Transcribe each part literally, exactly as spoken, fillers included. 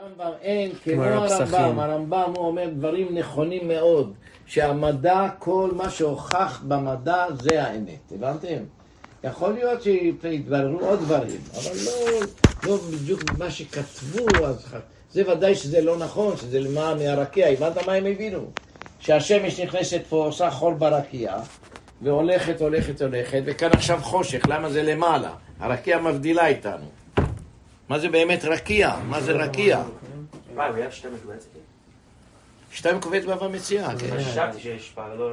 הרמב"ם אין, כמו הרמב"ם, הרמב"ם הוא אומר דברים נכונים מאוד, שהמדע, כל מה שהוכח במדע זה האמת, הבנתם? יכול להיות שיתבררו עוד דברים, אבל לא, לא בדיוק מה שכתבו, אז זה ודאי שזה לא נכון, שזה למה מהרקיע, הבנת מה הם הבינו? שהשמש נכנסת פה, עושה חור ברקיע, והולכת, הולכת, הולכת, וכאן עכשיו חושך, למה זה למעלה? הרקיע מבדילה איתנו. מה זה באמת רקיע? מה זה רקיע? מה, הוא היה שתי מקובץ? שתי מקובץ באבא מציאה, כן. חשבתי שיש פער, לא...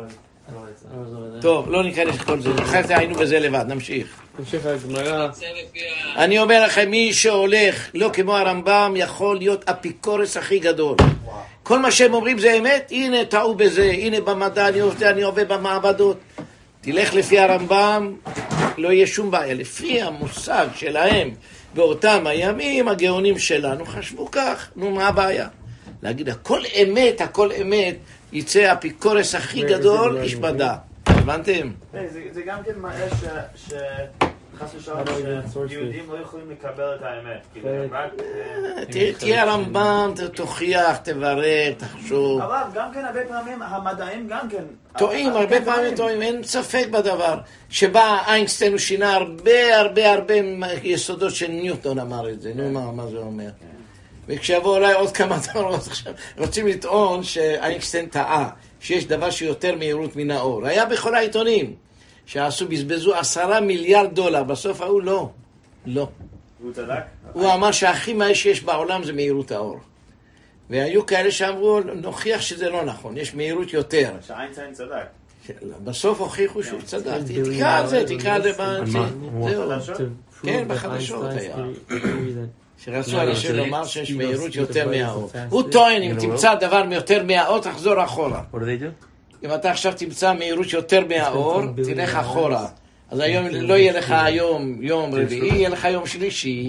טוב, לא ניכנס לכל זה, אחרת היינו בזה לבד, נמשיך. נמשיך הגמרא. אני אומר לכם, מי שהולך לא כמו הרמב"ם יכול להיות אפיקורס הכי גדול. כל מה שהם אומרים זה אמת, הנה טעו בזה, הנה במדע אני עובד, אני עובד במעבדות. תלך לפי הרמב"ם, לא יהיה שום בעיה. לפי המושג שלהם באותם הימים, הגאונים שלנו חשבו כך, נו מה הבעיה? להגיד הכל אמת, הכל אמת, יצא הפיקורס הכי גדול, איש מדע. הבנתם? זה גם כן מראה שחס ושלום שיהודים לא יכולים לקבל את האמת. תהיה הרמב"ם, תוכיח, תברר, תחשוב. אבל גם כן הרבה פעמים המדעים גם כן טועים, הרבה פעמים טועים, אין ספק בדבר. שבא איינשטיין הוא שינה הרבה הרבה הרבה יסודות של ניוטון אמר את זה. נו מה, מה זה אומר? וכשיבוא אולי עוד כמה דברות עכשיו, רוצים לטעון שאיינשטיין טעה, שיש דבר שיותר מהירות מן האור. היה בכל העיתונים שעשו, בזבזו עשרה מיליארד דולר, בסוף ההוא לא, לא. הוא צדק? הוא אמר שהכי מה שיש בעולם זה מהירות האור. והיו כאלה שאמרו, נוכיח שזה לא נכון, יש מהירות יותר. שאיינשטיין צדק. בסוף הוכיחו שהוא צדק, תקרא על זה, תקרא על זה, זהו. כן, בחדשות היה. שרצו אנשים לומר שיש מהירות יותר מהאור. הוא טוען, אם תמצא דבר יותר מהאור, תחזור אחורה. אם אתה עכשיו תמצא מהירות יותר מהאור, תלך אחורה. אז היום לא יהיה לך היום יום רביעי, יהיה לך יום שלישי.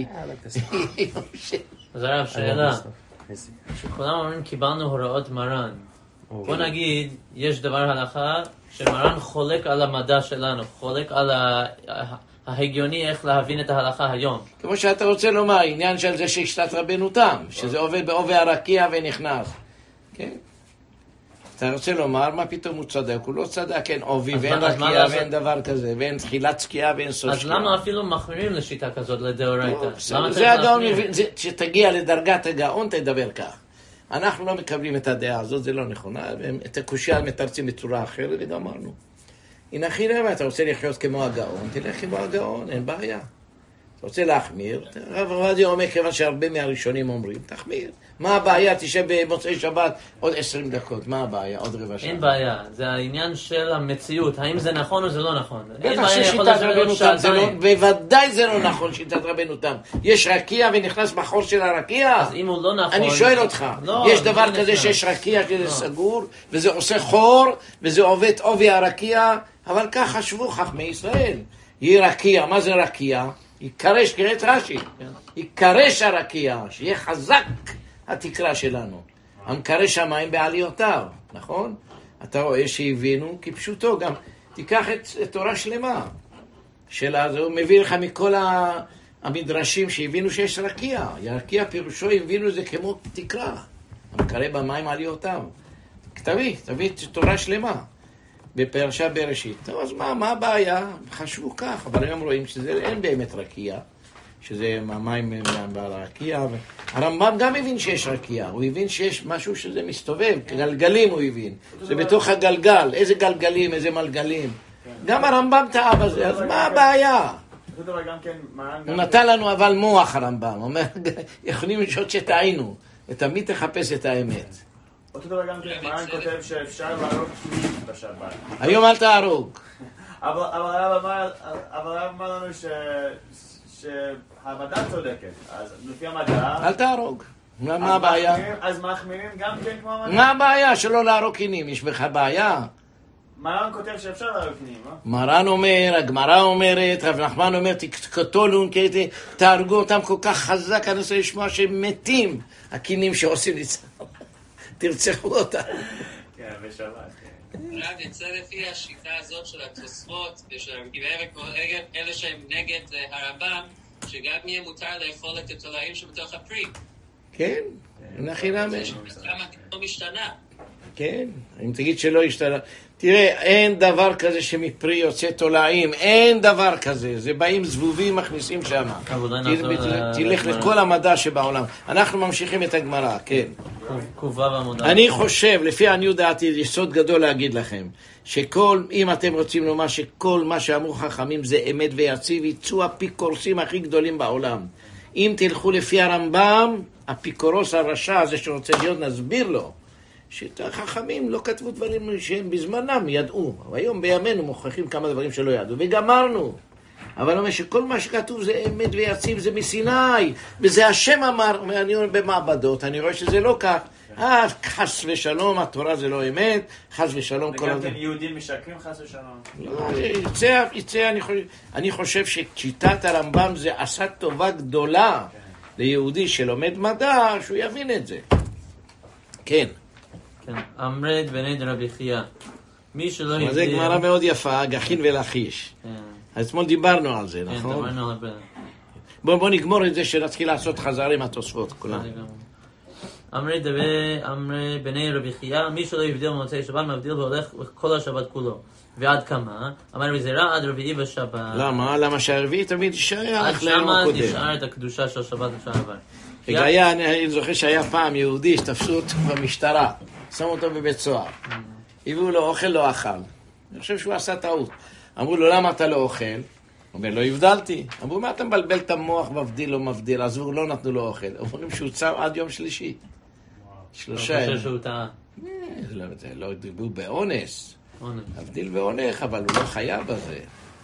אז הרב, שאלה. שכולם אומרים, קיבלנו הוראות מרן. בוא נגיד, יש דבר הלכה שמרן חולק על המדע שלנו, חולק על ההגיוני איך להבין את ההלכה היום. כמו שאתה רוצה לומר, עניין של זה שהשתת רבנו תם, שזה עובד בעובי הרקיע ונכנס. כן? אתה רוצה לומר, מה פתאום הוא צדק? הוא לא צדק, אין עובי ואין רקיע ואין דבר כזה, ואין תחילת שקיעה ואין סוף שקיעה. אז למה אפילו מחמירים לשיטה כזאת לדאורייתא? זה הגאון, שתגיע לדרגת הגאון תדבר כך. אנחנו לא מקבלים את הדעה הזאת, זה לא נכונה, את הקושיה מתרצים בצורה אחרת וגמרנו. הנה אחי רבה, אתה רוצה לחיות כמו הגאון, תלך כמו הגאון, אין בעיה. אתה רוצה להחמיר, הרב עובדיה אומר, כיוון שהרבה מהראשונים אומרים, תחמיר. מה הבעיה? תשב במוצאי שבת עוד עשרים דקות, מה הבעיה? עוד רבע שעה. אין בעיה, זה העניין של המציאות, האם זה נכון או זה לא נכון. בטח ששיטת רבנו תם, בוודאי זה לא נכון שיטת רבנו תם. יש רקיע ונכנס בחור של הרקיע? אז אם הוא לא נכון... אני שואל אותך, יש דבר כזה שיש רקיע שזה סגור, וזה עושה חור, וזה עובד עובי הרקיע, אבל כך חשבו חכמי ישראל. היא רקיע, מה זה רקיע? יקרש, קרא את רש"י, יקרש הרקיע, שיהיה חזק התקרה שלנו. המקרש המים בעליותיו, נכון? אתה רואה שהבינו כפשוטו, גם תיקח את, את תורה שלמה שלה, זה הוא מביא לך מכל המדרשים שהבינו שיש רקיע. רקיע פירושו הבינו זה כמו תקרה, המקרא במים עליותיו. תביא, תביא תורה שלמה בפרשה בראשית. טוב, אז מה, מה הבעיה? חשבו כך, אבל היום רואים שזה אין באמת רקיע, שזה המים ברקיע. הרמב"ם גם הבין שיש רקיע, הוא הבין שיש משהו שזה מסתובב, גלגלים הוא הבין. זה בתוך הגלגל, איזה גלגלים, איזה מלגלים. גם הרמב"ם טעה בזה, אז מה הבעיה? הוא נתן לנו אבל מוח הרמב"ם, הוא אומר, יכולים לשאול שטעינו, ותמיד תחפש את האמת. אותו דבר גם כן, מרן כותב שאפשר להרוג כלים בשבת. היום אל תהרוג. אבל הרב אמר לנו שהמדע צודקת, אז לפי המדע... אל תהרוג. מה הבעיה? אז מחמירים גם כן כמו המדע? מה הבעיה? שלא להרוג כלים, יש בך בעיה? מרן כותב שאפשר להרוג כלים, אה? מרן אומר, הגמרא אומרת, רב נחמן אומר, תקטולו, תהרגו אותם כל כך חזק, אני רוצה לשמוע שהם מתים, הכלים שעושים לצער. תרצחו אותה. כן, בשבת, כן. רב, יצא לפי השיטה הזאת של התוספות, אלה שהם נגד הרמב"ם, שגם יהיה מותר לאכול את התולעים שבתוך הפרי. כן, נכי נמי. למה לא משתנה? כן, אם תגיד שלא השתנה. תראה, אין דבר כזה שמפרי יוצא תולעים, אין דבר כזה. זה באים זבובים, מכניסים שם. תלך לכל המדע שבעולם. אנחנו ממשיכים את הגמרא, כן. אני חושב, לפי עניות דעתי, יסוד גדול להגיד לכם, שכל, אם אתם רוצים לומר שכל מה שאמרו חכמים זה אמת ויציב, יצאו הפיקורסים הכי גדולים בעולם. אם תלכו לפי הרמב"ם, הפיקורוס הרשע הזה שרוצה להיות, נסביר לו. שחכמים לא כתבו דברים שהם בזמנם ידעו, והיום בימינו מוכיחים כמה דברים שלא ידעו, וגמרנו. אבל אומר שכל מה שכתוב זה אמת ויציב, זה מסיני, וזה השם אמר, אני אומר במעבדות, אני רואה שזה לא כך. אה, חס ושלום, התורה זה לא אמת, חס ושלום כל וגם יהודים משקרים חס ושלום. לא, יצא, יצא, אני חושב, אני חושב ששיטת הרמב"ם זה עשה טובה גדולה ליהודי שלומד מדע, שהוא יבין את זה. כן. אמרת בני דרבי חייא. מי שלא ידע... זה גמרא מאוד יפה, גחין ולחיש. אז אתמול דיברנו על זה, נכון? כן, דיברנו על זה. בוא נגמור את זה שנתחיל לעשות חזרה עם התוספות, כולם. אמרת בני רבי חייא, מי שלא יבדיל במוצאי שבת, מבדיל והולך כל השבת כולו. ועד כמה? אמר בזירה עד רביעי בשבת. למה? למה שהרביעי תמיד יישאר? עד שמה נשאר את הקדושה של השבת לשעבר. אני זוכר שהיה פעם יהודי שתפסו אותו במשטרה. שמו אותו בבית סוהר. הביאו לו אוכל, לא אכל. אני חושב שהוא עשה טעות. אמרו לו, למה אתה לא אוכל? הוא אומר, לא הבדלתי. אמרו, מה אתה מבלבל את המוח, מבדיל או מבדיל? אז הוא לא נתנו לו אוכל. אומרים שהוא צם עד יום שלישי. שלושה. אני חושב שהוא טעה. זה לא דיבור באונס. מבדיל והולך, אבל הוא לא חייב בזה.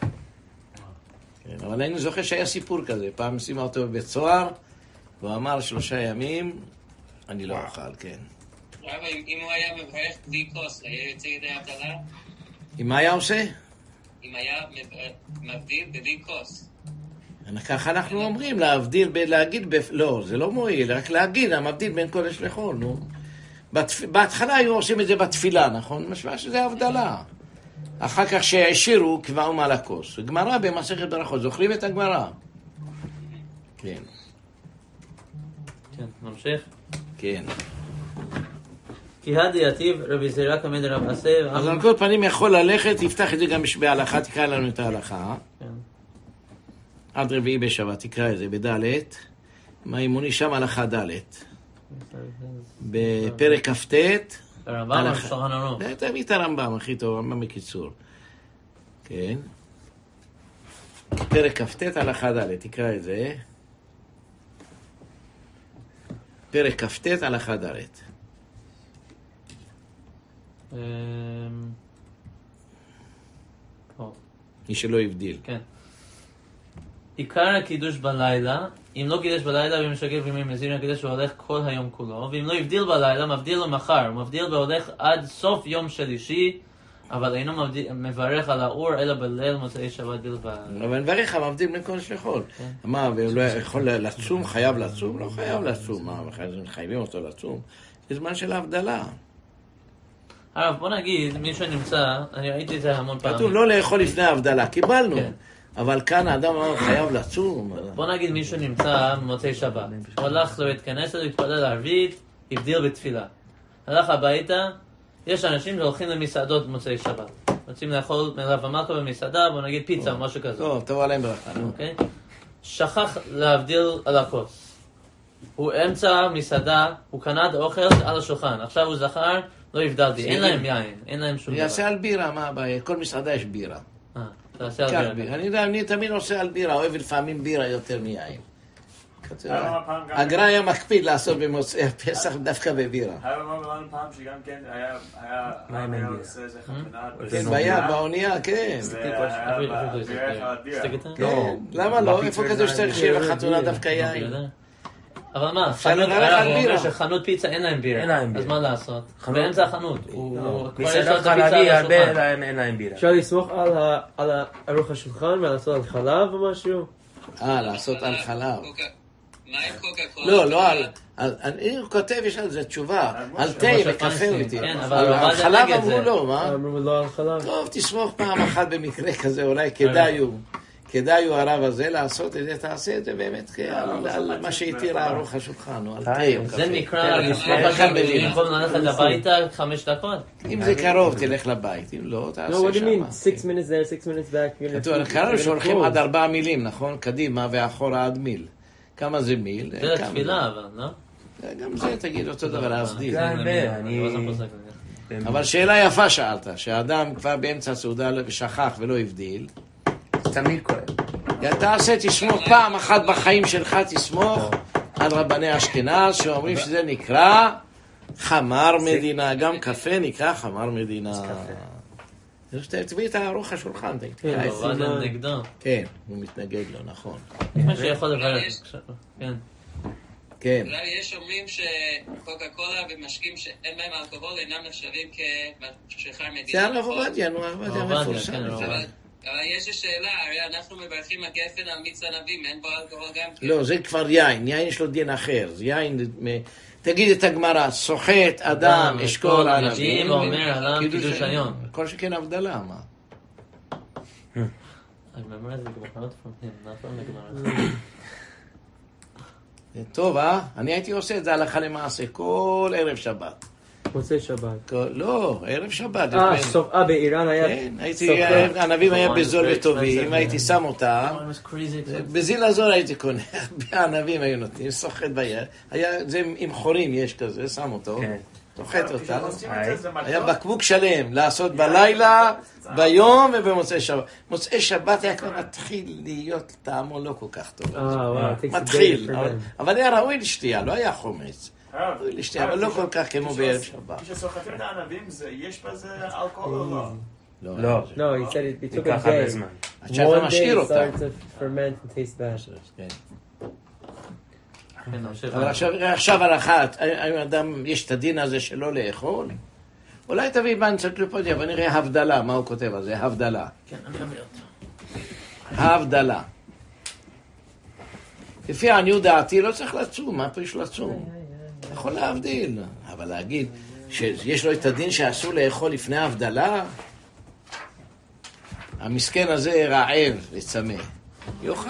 אבל אני זוכר שהיה סיפור כזה. פעם שימה אותו בבית סוהר, והוא אמר שלושה ימים, אני לא אוכל, כן. אבל אם הוא היה מברך בלי כוס, היה יוצא ידי הבדלה? אם מה היה עושה? אם היה מבדיל בלי כוס. ככה אנחנו אומרים, להבדיל, להגיד, לא, זה לא מועיל, רק להגיד, המבדיל בין קודש לחול, נו. בהתחלה היו עושים את זה בתפילה, נכון? משמע שזה הבדלה. אחר כך שהעשירו, קבעו מעל הכוס. גמרא במסכת ברכות, זוכרים את הגמרא? כן. כן, נמשיך? כן. כי הדייתיב רבי זירא קמא דרב אסי. אז על כל פנים יכול ללכת, תפתח את זה גם בהלכה, תקרא לנו את ההלכה. עד רביעי בשבת, תקרא את זה בדלת. מימוני שם הלכה דלת. בפרק כ"ט. הרמב"ם או שולחן ערוך? תביא את הרמב"ם, הכי טוב, הרמב"ם בקיצור. כן. פרק כ"ט הלכה דלת, תקרא את זה. פרק כ"ט הלכה דלת. מי שלא הבדיל. כן. עיקר הקידוש בלילה, אם לא קידש בלילה ומשגר וימי מזיר הקידש והולך כל היום כולו, ואם לא הבדיל בלילה, מבדיל למחר, הוא מבדיל והולך עד סוף יום שלישי, אבל אינו מברך על האור אלא בליל מוצאי שבת בלבד. אבל מברך המבדיל בין קודש לחול. מה, והוא לא יכול לצום, חייב לצום? לא חייב לצום. מה, חייבים אותו לצום? זה זמן של ההבדלה. הרב, בוא נגיד, מי שנמצא, אני ראיתי את זה המון פעמים. כתוב לא לאכול לפני ההבדלה, קיבלנו. אבל כאן האדם חייב לצום. בוא נגיד מישהו נמצא במוצאי שבת. הוא הלך לבית כנסת, התפלל ערבית, הבדיל בתפילה. הלך הביתה, יש אנשים שהולכים למסעדות במוצאי שבת. רוצים לאכול מלאב ומלכה במסעדה, בוא נגיד פיצה או משהו כזה. טוב, טוב עליהם ברכה. אוקיי? שכח להבדיל על הכוס. הוא אמצע מסעדה, הוא קנה את האוכל על השולחן. עכשיו הוא זכר, לא הבדלתי. אין להם יין, אין להם שום דבר. יעשה על בירה, מה הבעיה? כל מסעדה יש בירה. אה, תעשה על בירה. אני יודע, אני תמיד עושה על בירה, אוהב לפעמים בירה יותר מיין. הגר"א היה מקפיד לעשות במוצאי הפסח דווקא בבירה. היה לנו פעם שגם כן היה עושה איזה חתונה. כן, ביד, באונייה, כן. למה לא? איפה כתוב שצריך שיהיה בחתונה דווקא יין? אבל מה, חנות פיצה אין להם בירה, אז מה לעשות? באמצע החנות. מסעדה חלבי הרבה אין להם בירה. אפשר לסמוך על ארוך השולחן ולעשות על חלב או משהו? אה, לעשות על חלב. מה עם קוקה קולה? לא, לא על... אני כותב, יש על זה תשובה. על תה וקפה איתי. על חלב אמרו לא, מה? אמרו לא על חלב. טוב, תסמוך פעם אחת במקרה כזה, אולי כדאי הוא. כדאי הוא הרב הזה לעשות את זה, תעשה את זה באמת על מה שהתיר ערוך השולחן, או על תה או קפה. זה נקרא לסמוך על זה במקום ללכת הביתה חמש דקות. אם זה קרוב, תלך לבית, אם לא, תעשה שם. No, what do you mean? Six minutes there, six minutes back. קראנו שהולכים עד ארבעה מילים, נכון? קדימה ואחורה עד מיל. כמה זה מיל? זה התפילה, אבל, לא? גם זה תגיד אותו דבר, להבדיל. זה הרבה, אני... אבל שאלה יפה שאלת, שהאדם כבר באמצע הסעודה ושכח ולא הבדיל. תמיד כואב. תעשה, תסמוך פעם אחת בחיים שלך, תסמוך על רבני אשכנז שאומרים שזה נקרא חמר מדינה, גם קפה נקרא חמר מדינה. תביא את הארוך השולחן, תגיד. אבל זה נגדו. כן, הוא מתנגד לו, נכון. מה שיכול לברך. כן. כן. אולי יש אומרים שקוקה קולה ומשקים שאין בהם אלכוהול אינם נחשבים כמשכר מדינה. זה הרב עובדיה, נו, הרב עובדיה מפורסם. אבל יש לי שאלה, הרי אנחנו מברכים הגפן על מיץ ענבים, אין בו אלכוהול גם כן. לא, זה כבר יין, יין יש לו דין אחר, זה יין, תגיד את הגמרא, סוחט אדם, אשכול ענבים, ואומר עליו קידוש היום. כל שכן הבדלה, מה? I remember the quote from him, not from the Gemara. טוב, אה? אני הייתי עושה את זה הלכה למעשה, כל ערב שבת. מוצאי שבת. לא, ערב שבת. אה, סוף, אה, באיראן היה... כן, הייתי, הענבים היה בזול וטובים, הייתי שם אותם. בזיל הזול הייתי קונה, הענבים היו נותנים, סוחט ביד. זה עם חורים יש כזה, שם אותו, סוחט אותם. היה בקבוק שלם, לעשות בלילה, ביום ובמוצאי שבת. מוצאי שבת היה כבר מתחיל להיות טעמו לא כל כך טוב. מתחיל, אבל היה ראוי לשתייה, לא היה חומץ. ראוי לשתייה, אבל לא כל כך כמו בערב שבת. כשסוחטים את הענבים, יש בזה אלכוהול או לא? לא. No, he said it, it took ייקח a הרבה day. זמן. עד שאתה One day משאיר it אותם. started to ferment and taste bad. כן. כן, נמשיך. אבל עכשיו, עכשיו על אחת, האם אדם, יש את הדין הזה שלא לאכול? אולי תביא באנציקלופדיה ונראה הבדלה, מה הוא כותב על זה, הבדלה. כן, אני אביא אותו. ההבדלה. לפי עניות דעתי לא צריך לצום, מה פה יש לצום? יכול להבדיל, אבל להגיד שיש לו את הדין שאסור לאכול לפני ההבדלה, המסכן הזה רעב וצמא, יאכל.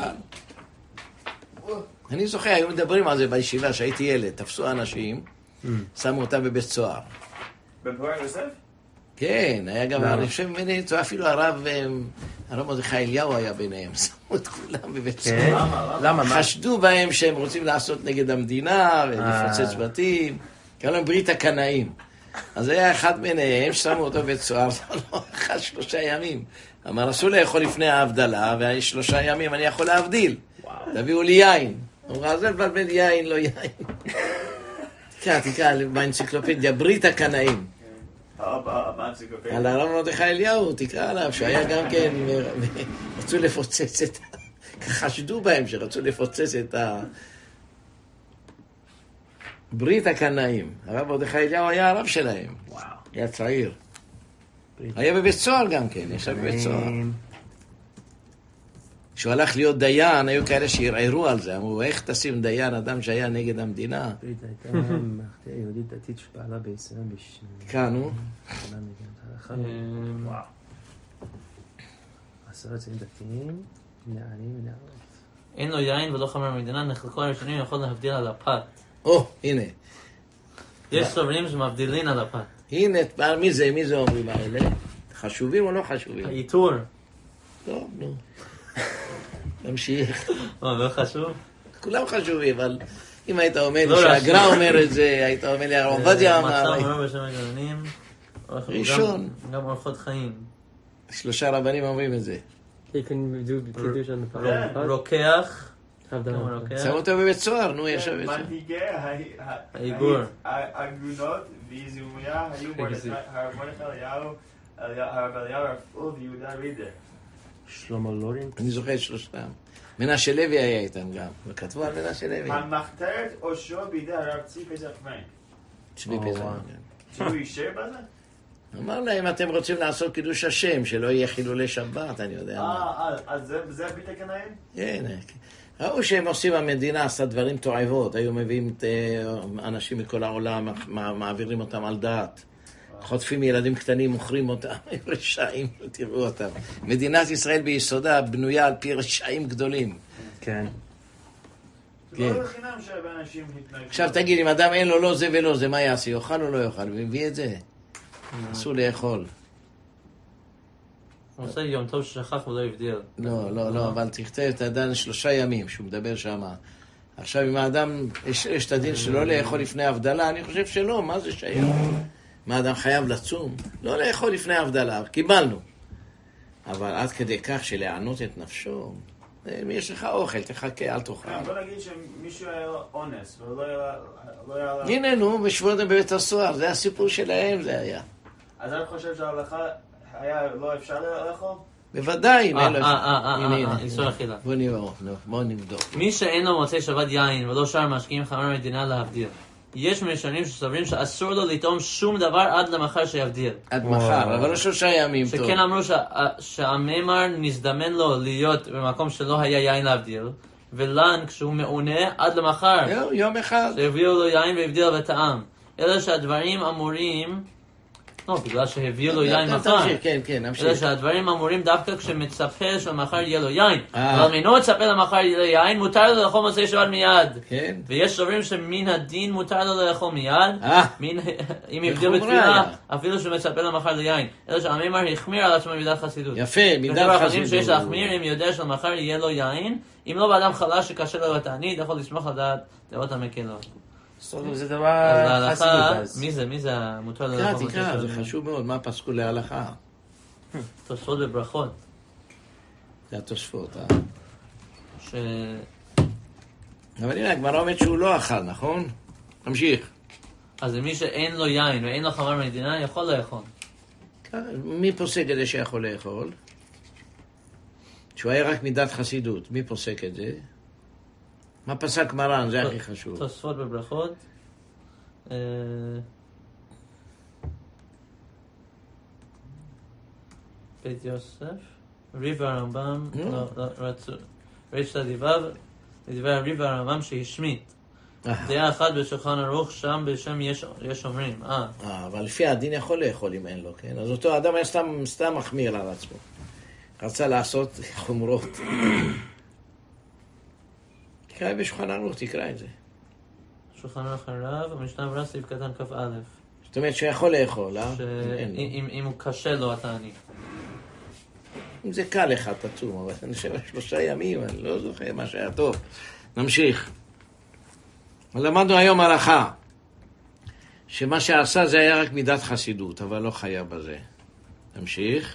אני זוכר, היו מדברים על זה בישיבה שהייתי ילד, תפסו אנשים, שמו אותם בבית סוהר. בפועל יוסף? כן, היה גם, אני חושב, אפילו הרב, הרב מרדכי אליהו היה ביניהם, שמו את כולם בבית סוהר. למה? חשדו בהם שהם רוצים לעשות נגד המדינה ולפוצץ בתים, קראו להם ברית הקנאים. אז היה אחד ביניהם, שמו אותו בבית סוהר, לא אכל שלושה ימים. אמר, אסור לאכול לפני ההבדלה, והשלושה ימים אני יכול להבדיל. תביאו לי יין. הוא אמר, זה לבלבל יין, לא יין. תקרא, תקרא, באנציקלופדיה, ברית הקנאים. על הרב מרדכי אליהו, תקרא עליו, שהיה גם כן, רצו לפוצץ את, חשדו בהם שרצו לפוצץ את ה... ברית הקנאים. הרב מרדכי אליהו היה הרב שלהם. היה צעיר. היה בבית סוהר גם כן, ישב בבית סוהר. כשהוא הלך להיות דיין, היו כאלה שערערו על זה, אמרו, איך תשים דיין, אדם שהיה נגד המדינה? ברית הייתה מערכת יהודית דתית שפעלה בישראל בשביל... כאן הוא? וואו. עשרה צעים דתיים, נערים ונערות. אין לו יין ולא חמר מדינה, נחלקו הראשונים יכול להבדיל על הפת. או, הנה. יש סוברים שמבדילים על הפת. הנה, מי זה, מי זה אומרים האלה? חשובים או לא חשובים? האיתור. לא, נו. נמשיך. מה, לא חשוב? כולם חשובים, אבל אם היית אומר לי שהגר"א אומר את זה, היית אומר לי, הרב עובדיה אמר... מצא אומר בשם הגאונים. ראשון. גם אורחות חיים. שלושה רבנים אומרים את זה. He can do קידוש on the pot. רוקח. שם אותו בבית סוהר, נו, ישב בבית סוהר. מנהיגי העיגור. העגונות ויזומיה היו הרב מרדכי אליהו, הרב אליהו רפול ויהודה רידר. שלמה לורינץ. אני זוכר את שלושתם. מנשה לוי היה איתם גם, וכתבו על מנשה לוי. המחתרת אושרו בידי הרב צבי פסח מיין. צבי פסח מיין. שהוא אישר בזה? אמר להם, אתם רוצים לעשות קידוש השם, שלא יהיה חילולי שבת, אני יודע מה. אה, אז זה ברית הקנאים? כן, ראו שהם עושים, המדינה עשתה דברים תועבות, היו מביאים את אנשים מכל העולם, מעבירים אותם על דעת. חוטפים ילדים קטנים, מוכרים אותם, הם רשעים, תראו אותם. מדינת ישראל ביסודה בנויה על פי רשעים גדולים. כן. לא לחינם שהרבה אנשים התנגדו. עכשיו תגיד, אם אדם אין לו לא זה ולא זה, מה יעשה? יאכל או לא יאכל? הוא מביא את זה. אסור לאכול. הוא עושה יום טוב ששכח ולא הבדיל. לא, לא, לא, אבל תכתב את הדין שלושה ימים שהוא מדבר שם. עכשיו, אם האדם, יש, יש את הדין שלא לאכול לפני הבדלה, אני חושב שלא, מה זה שייך? מה האדם חייב לצום? לא לאכול לפני הבדלה, קיבלנו. אבל עד כדי כך שלענות את נפשו, אם יש לך אוכל, תחכה, אל תאכל. בוא נגיד שמישהו היה לו אונס, ולא היה... הנה, נו, בשבועות בבית הסוהר, זה הסיפור שלהם, זה היה. אז אני חושב שההלכה היה לא אפשר לאכול? בוודאי. אה, אה, אה, אה, איסור אכילה. בוא נבדוק. מי שאין לו מוצאי שבת יין ולא שאר משקיעים חמר מדינה להבדיל. יש משנים שסוברים שאסור לו לטעום שום דבר עד למחר שיבדיל. עד מחר, אבל לא שלושה ימים טוב. שכן אמרו שהממר נזדמן לו להיות במקום שלא היה יין להבדיל, ולן כשהוא מעונה עד למחר. יום אחד. שהביאו לו יין והבדיל וטעם. אלא שהדברים אמורים... לא, בגלל שהביאו לו יין מחר. כן, כן, נמשיך. אלא שהדברים אמורים דווקא כשמצפה שלמחר יהיה לו יין. אבל מינו מצפה למחר יהיה לו יין, מותר לו לאכול מוצאי שבת מיד. כן. ויש סוברים שמן הדין מותר לו לאכול מיד. אם הבדיל בתפילה, אפילו שמצפה למחר ליין. אלא שהממר החמיר על עצמו מידת חסידות. יפה, מידת חסידות. שיש להחמיר אם יודע שלמחר יהיה לו יין. אם לא באדם חלש שקשה לו לתענית, יכול לסמוך לדעת דעות המקלות. זה דבר חסידות. מי זה? מי זה המותר תקרא, תקרא, זה חשוב מאוד, מה פסקו להלכה? תוספות וברכות. זה התוספות, אה? ש... אבל הנה, הגמרא אומרת שהוא לא אכל, נכון? תמשיך. אז מי שאין לו יין ואין לו חמר מדינה, יכול לאכול. מי פוסק את זה שיכול לאכול? שהוא היה רק מידת חסידות, מי פוסק את זה? מה פסק מרן? זה הכי חשוב. תוספות בברכות. בית יוסף. ריב הרמב"ם. ריש תדיביו. לדבר ריב הרמב"ם שהשמיט. דעה אחת בשולחן ערוך, שם בשם יש אומרים. אה. אבל לפי הדין יכול לאכול אם אין לו, כן? אז אותו אדם היה סתם מחמיר על עצמו. רצה לעשות חומרות. תקרא בשולחן ערוך, תקרא את זה. שולחן ערוך הרב, המשנה ברורה סעיף קטן כ"א. זאת אומרת שיכול לאכול, אה? אם הוא קשה לו, אתה עני. אם זה קל לך, תצום, אבל אני חושב שלושה ימים, אני לא זוכר מה שהיה טוב. נמשיך. למדנו היום הלכה, שמה שעשה זה היה רק מידת חסידות, אבל לא חיה בזה. נמשיך.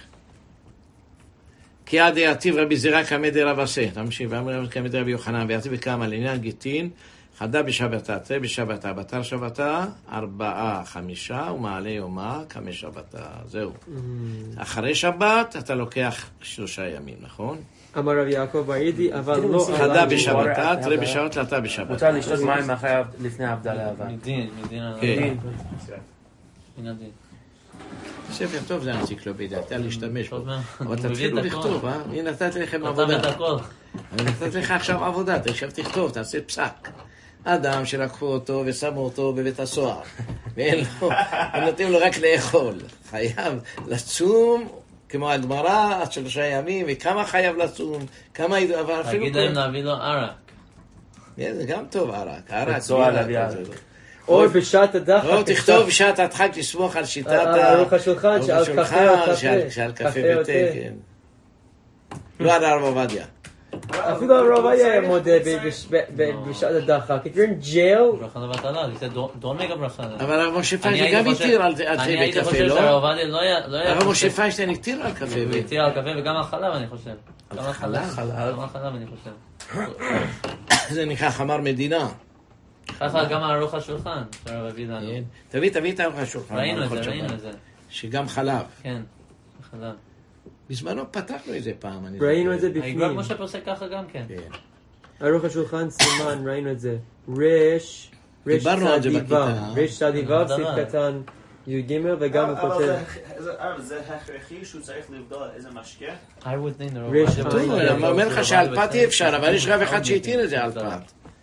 כי עד יעתיב רבי זירא קמא דרב עשה, תמשיך, ואמר רבי קמא דרבי יוחנן, ויעתיב וקמא לעניין גיטין, חדה בשבתה, תראה בשבתה, בתר שבתה, ארבעה, חמישה, ומעלה יומה, כמה שבתה, זהו. אחרי שבת, אתה לוקח שלושה ימים, נכון? אמר רבי יעקב היידי, אבל לא... חדה בשבתה, תראה בשבת, לתה בשבתה. מותר לשתות מים לפני ההבדלה. מדין, מדין. כן. מדין. ספר טוב זה אנציקלופדיה, אתה להשתמש בו. אבל תתחילו לכתוב, אה? אני נתתי לכם עבודה. אני נתתי לך עכשיו עבודה, תשב תכתוב, תעשה פסק. אדם שלקחו אותו ושמו אותו בבית הסוהר, ואין לו, ונותנים לו רק לאכול. חייב לצום, כמו הגמרא, עד שלושה ימים, וכמה חייב לצום, כמה... תגיד להם להביא לו ערק. זה גם טוב ערק, ערק. או בשעת הדחק. או תכתוב בשעת הדחק, תסמוך על שיטת הערוך השולחן, שעל קפה או קפה. שעל קפה ותה, כן. לא על הרב עובדיה. אפילו הרב עובדיה היה מודה בשעת הדחק. If you're in jail... ברכה לבטלה, זה don't make a ברכה. אבל הרב משה פיינשטיין גם התיר על תה וקפה, לא? אני הייתי חושב שהרב עובדיה לא היה... הרב משה פיינשטיין התיר על קפה. הוא התיר על קפה וגם על חלב, אני חושב. על חלב? גם על חלב, אני חושב. זה נקרא חמר מדינה. ככה גם הערוך השולחן, שהרב הביא לנו. תביא, תביא את הערוך השולחן. ראינו את זה, ראינו את זה. שגם חלב. כן, חלב. בזמנו פתחנו את זה פעם. ראינו את זה בפנים. הגרב משה פוסק ככה גם כן. ערוך השולחן סימן, ראינו את זה. רש, רש צדיבה. רש צדיבה, סעיף קטן י"ג וגם הוא כותב. אבל זה הכרחי שהוא צריך לבדול איזה משקה? I would think the אני אומר לך שעל פת אי אפשר, אבל יש רב אחד שהתיר את זה על פת.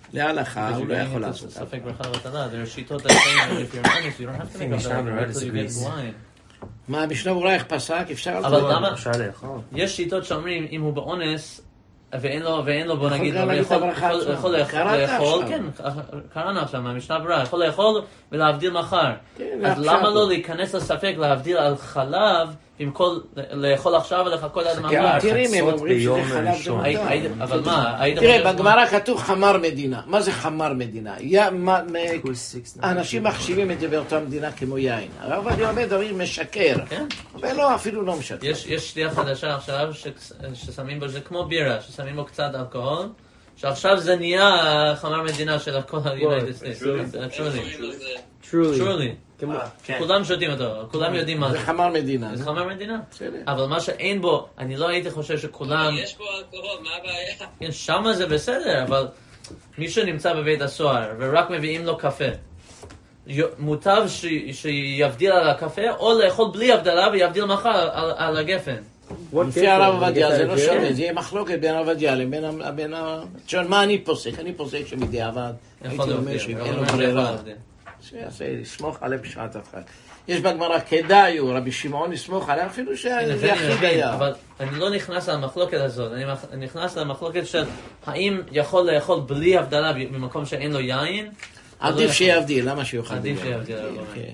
להלכה הוא לא יכול לעשות. ספק ברכה ובטלה. There are שיטות that say if you're honest, you don't have to make up that until you get wine. מה, המשנה ברורה איך פסק? אפשר אבל לעשות? למה? אפשר לאכול. יש שיטות שאומרים, אם הוא באונס, ואין לו, ואין לו, בוא יכול נגיד, גם להגיד את הברכה יכול- עצמה. יכול לאכול, קראת לאכול, עכשיו. כן, קראנו עכשיו מהמשנה ברורה, יכול לאכול ולהבדיל מחר. כן, אז ועכשיו. למה לא להיכנס לספק להבדיל על חלב, במקום לאכול עכשיו ולחכות עד כן, מחר? תראי, הם חצות אומרים שזה ביום חלב ראשון. זה היית- מותר. היית- אבל מה, היית תראה, חושב- בגמרא כתוב חמר מדינה. מה זה חמר מדינה? יא- מה- מ- אנשים מחשיבים את זה באותה מדינה כמו יין. הרב עובדיה אומר דברים משקר. כן. ולא, אפילו לא משקר. יש, יש שתייה חדשה עכשיו ש, ששמים בו, זה כמו בירה, ששמים בו קצת אלכוהול, שעכשיו זה נהיה חמר מדינה של כל ה-United States. איך truly. קוראים לזה? Truly. truly. כמו- כולם שותים אותו, כולם יודעים מה זה זה. חמר מדינה. זה חמר מדינה. בסדר. אבל מה שאין בו, אני לא הייתי חושב שכולם, יש בו אלכוהול, מה הבעיה? כן, שמה זה בסדר, אבל מי שנמצא בבית הסוהר ורק מביאים לו קפה, י- מוטב ש- שיבדיל על הקפה, או לאכול בלי הבדלה ויבדיל מחר על- על הגפן. What לפי gets הרב them? עובדיה Get זה that לא idea? שונה, זה יהיה מחלוקת בין הרב עובדיה לבין ה- בין ה... תשאל, מה אני פוסק? אני פוסק שמדיעבד הייתי יכול אומר להבדיל, שאם אבל אין לו אומר ברירה, שיכול להבדיל. שיעשה, לסמוך עליו בשעת אף אחד. יש בגמרא כדאי הוא רבי שמעון לסמוך עליו אפילו הנה, שזה זה אני יחיד מבין, היה. אבל אני לא נכנס למחלוקת הזאת, אני מח- אני נכנס למחלוקת של האם יכול לאכול בלי הבדלה במקום שאין לו יין? או לא עדיף יכול? שיבדיל, למה שיוכל? עדיף בלי? שיבדיל, כן, אבל- כן.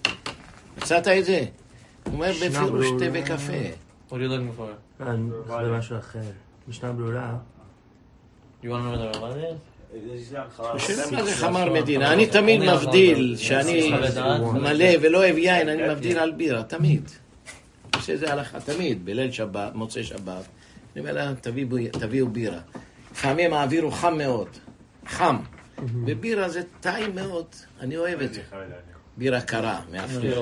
מצאת את זה? הוא אומר בפירוש תה וקפה. What are you looking for? זה משהו אחר. משנה ברורה. You want to know what the Ravad is? השאלה מה זה חמר מדינה, אני תמיד מבדיל, שאני מלא ולא אוהב יין, אני מבדיל על בירה, תמיד. עושה זה הלכה, תמיד, בליל שבת, מוצאי שבת, אני אומר להם, "תביאו- תביאו בירה. לפעמים האוויר הוא חם מאוד, חם, ובירה זה טעים מאוד, אני אוהב את זה. בירה קרה, מאפריך.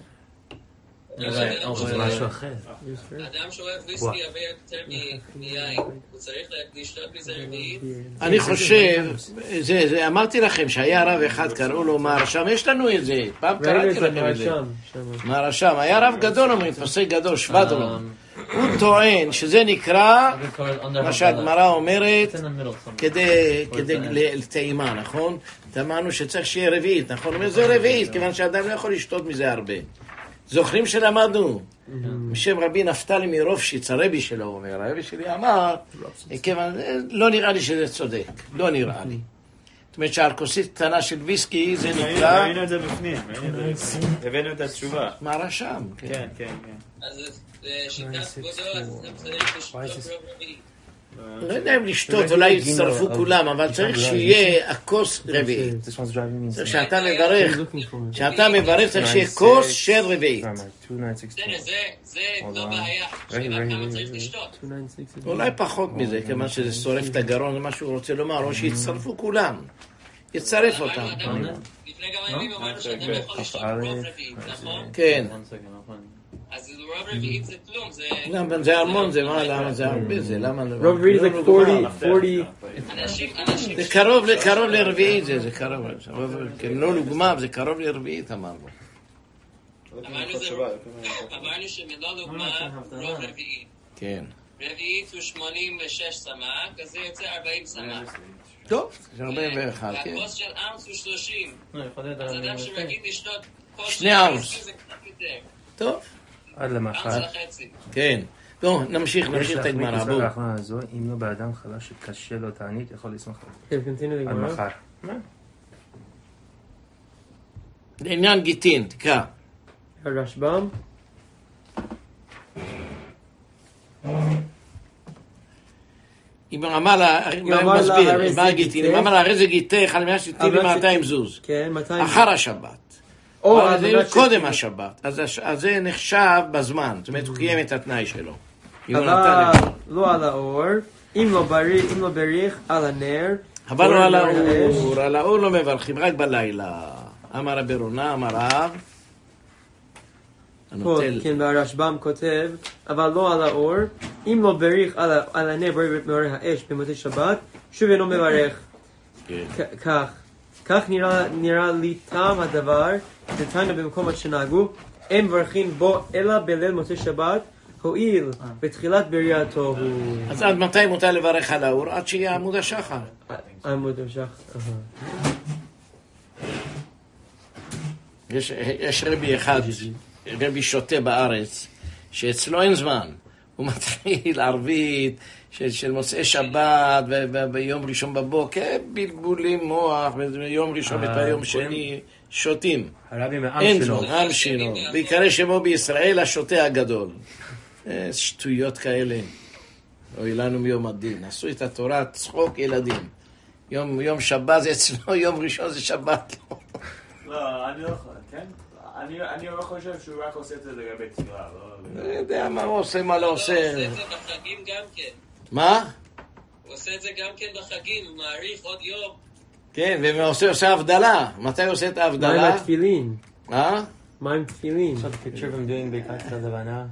זה משהו אחר. אדם שאוהב ויסקי הרבה יותר מ- מיין, הוא צריך לשתות מזה רביעית? אני חושב, זה, זה, אמרתי לכם שהיה רב אחד, קראו לו מהרשם, יש לנו את זה, פעם ראינו קראתי את זה לכם את זה. מהרשם. שם. מהרשם, היה רב גדול, אומרים, פוסק גדול, שבדרון. הוא טוען שזה נקרא, מה שהגמרא אומרת, כדי, כדי ל- לטעימה, נכון? אמרנו שצריך שיהיה רביעית, נכון? הוא אומר, זה רביעית, כיוון שאדם לא יכול לשתות מזה הרבה. זוכרים שלמדנו? בשם רבי נפתלי מרופשיץ, הרבי שלו אומר, הרבי שלי אמר, כיוון, לא נראה לי שזה צודק, לא נראה לי. זאת אומרת שעל כוסית קטנה של ויסקי זה נקרא ראינו את זה בפנים, ראינו את זה. הבאנו את התשובה. מהרשם. כן, כן, כן. אז לשיטת כבודו, אז אתה צריך לשתות רוב רביעית. לא יודע אם לשתות, אולי יצטרפו כולם, אבל צריך שיהיה הכוס רביעית. צריך שאתה מברך, שאתה מברך צריך שיהיה כוס של רביעית. בסדר, זה, זה לא בעיה. שאלה כמה צריך לשתות. אולי פחות מזה, כיוון שזה שורף את הגרון, זה מה שהוא רוצה לומר, או שיצטרפו כולם. יצרף אותם. אמרנו, אדם- לפני כמה ימים אמרנו שאדם יכול לשתות רוב רביעית, נכון? כן. אז רוב רביעית זה כלום, זה... למה זה המון, זה מה, למה זה הרבה, זה למה לא... Rub read is like forty, forty. אנשים, אנשים... זה קרוב, קרוב לרביעית זה, זה קרוב. כן, לא לוגמה, זה קרוב לרביעית אמרנו. אמרנו זה... אמרנו שמלוא לוגמה רוב רביעית. כן. רביעית הוא שמונים ושש סמ"ק, אז זה יוצא ארבעים סמ"ק. טוב, זה ארבעים ואחת, כן. והכוס של אמס הוא שלושים. אז אדם שרגיל לשתות כוס של שני אמס. ויסקי זה קצת יותר. טוב, עד אמס למחר. וחצי. כן. טוב, נמשיך, יש נמשיך את להחמיא הגמרא, מצווה בואו. לאחרונה הזו, אם לא באדם חלש שקשה לו תענית, יכול לסמוך עליו. Okay, continue the עד Gemara. מחר. לעניין גיטין, תקרא. הרשב"ם. אם אמר לה, מה אמר הוא לה, מסביר, הרי מה זה הגיטין? אם גיטך. אמר לה, הרי זה גיטך, על מנת שתהיי אבל מאתיים ש- זוז. כן, מאתיים. אחר השבת. או אבל על זה מנת קודם שתהיי- השבת. אז הש- אז זה נחשב בזמן. זאת אומרת, הוא קיים את התנאי שלו. אם הוא נתן אבל לב. לא על האור, אם לא בריך, אם לא בריך, על הנר. אבל אור לא על נר האש. האור, על האור לא מברכים, רק בלילה. אמר רבי רונה, אמר רב. פה, הנוטל. כן, והרשב"ם כותב, אבל לא על האור, אם לא בריך על ה- על הנר בריך מעורר האש במוצאי שבת, שוב אינו מברך. כן. כ- כך, כך נראה, נראה לי טעם הדבר, נתנו במקומות שנהגו, אין מברכים בו אלא בליל מוצאי שבת, הואיל בתחילת בריאתו הוא... אז עד מתי מותר לברך על האור? עד שיהיה עמוד השחר. עמוד השחר. יש, יש רבי אחד, רבי שוטה בארץ, שאצלו אין זמן. הוא מתחיל ערבית של, של מוצאי שבת, וביום ראשון בבוקר, בלבולים מוח, ביום ראשון וביום שני, שותים. הרבי מעם אין שלו. זמן, עם שינו. ויקרא שמו בישראל השוטה הגדול. שטויות כאלה. אוי לנו מיום הדין. עשו את התורה צחוק ילדים. יום, יום שבת זה אצלו, יום ראשון זה שבת. לא, אני לא יכול, כן? אני, אני לא חושב שהוא רק עושה את זה לגבי תפילה, לא... אני יודע מה הוא עושה, מה לא עושה. הוא עושה את זה בחגים גם כן. מה? הוא עושה את זה גם כן בחגים, הוא מעריך עוד יום. כן, ועושה עושה הבדלה. מתי הוא עושה את מה עם ההבדלה? התפילין? אה? מה עם תפילין? עכשיו picture of him doing ברכת הלבנה.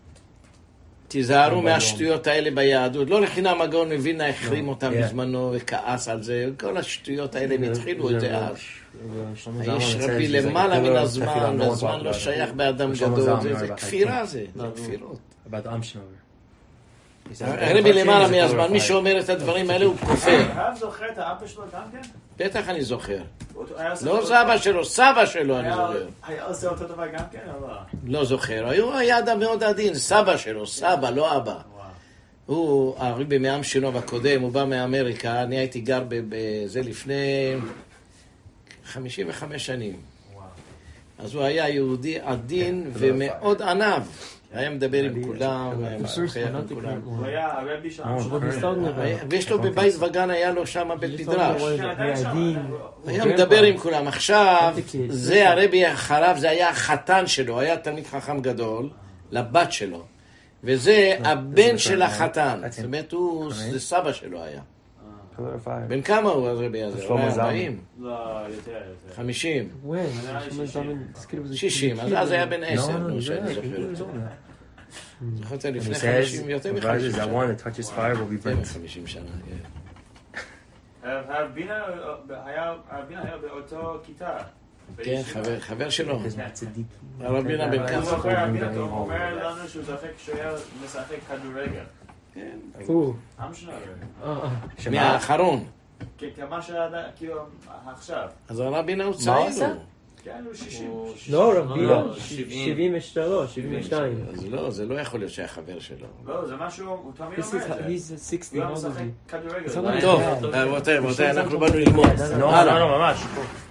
תיזהרו מהשטויות האלה ביהדות. לא לחינם הגאון מווילנה החרים אותם Yeah. בזמנו וכעס על זה. כל השטויות האלה הם התחילו את זה אז. שלמה יש זלמן רבי says he's like, למעלה "Never מן tefillah, הזמן, no one והזמן talk לא about it." שייך באדם שלמה גדול. זלמן זה- זה אומר כפירה זה, זה כפירות. About the Amshnover. He says, רבי למעלה מהזמן, מי "Never שאומר את הדברים האלה הוא כופר. הרב זוכר את האבא שלו גם כן? בטח אני זוכר. הוא היה עושה לא אותו- סבא שלו, סבא שלו אני היה- זוכר. היה עושה אותו דבר גם כן או לא? לא זוכר. הוא היה אדם מאוד עדין, סבא שלו, סבא, לא אבא. הוא, הרבי מעם שלו הקודם, הוא בא מאמריקה, אני הייתי גר בזה לפני חמישים וחמש שנים. אז הוא היה יהודי עדין ומאוד ענב. היה מדבר עם כולם, היה משוחח עם כולם. הוא היה הרבי שם. ויש לו בבית וגן, היה לו שם בית מדרש. היעדים. היה מדבר עם כולם. עכשיו, זה הרבי אחריו, זה היה החתן שלו, היה תלמיד חכם גדול, לבת שלו. וזה הבן של החתן. זאת אומרת, הוא, זה סבא שלו היה. בן כמה הוא הרבי הזה? שלמה זלמן. ארבעים? לא, יותר, יותר. חמישים? וואי, שלמה זלמן, תזכיר בזה. שישים, אז אז היה בן עשר, נו, שאני זוכר אותו. זוכרת And he לפני says, חמישים, יותר the מחמישים rises that שנה. one that touches fire will be יותר burnt. מחמישים שנה, כן. הרב בינה היה הרב בינה היה באותו כיתה. כן, חבר- חבר שלו. צדיק. הרב בינה בן אני כמה. זוכר, הרב בינה הוא אומר לנו שהוא זוכר כשהוא היה משחק כדורגל. הוא. אמשנר. אה, אה. מהאחרון. כמה שהיה, כאילו, עכשיו. אז הרב בינה הוא מה צעיר. עשה? הוא. כן, הוא שישים. לא, רבי, לא, שבעים ושלוש, שבעים ושתיים. אז לא, זה לא יכול להיות שהיה חבר שלו. לא, זה משהו, הוא תמיד This אומר את is, זה. he's sixty, הוא היה how old is משחק he? כדורגל. טוב, רבותיי, רבותיי, אנחנו באנו ללמוד. לא, הלאה. לא, לא, ממש.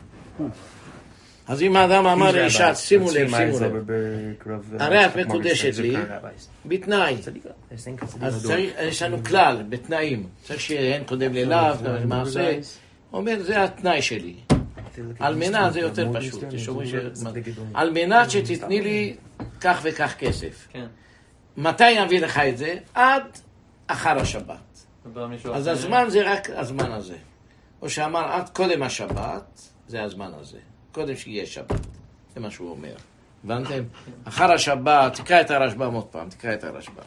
אז אם האדם אמר לאישה, שימו לב, שימו לב, לב. הרי את מקודשת לי, בתנאי. אז צריך, יש לנו כלל, בתנאים. צריך שיהן קודם ללאו, למעשה. אומר, זה התנאי שלי. על מנת, זה יותר פשוט. תשמעו ש... על מנת שתתני לי כך וכך כסף. כן. מתי אביא לך את זה? עד אחר השבת. ובא מישהו אז אחר. הזמן זה רק הזמן הזה. או שאמר, עד קודם השבת, זה הזמן הזה. קודם שיהיה שבת. זה מה שהוא אומר. הבנתם? אחר השבת, תקרא את הרשב"ם עוד פעם, תקרא את הרשב"ם.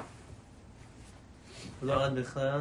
לא עד בכלל.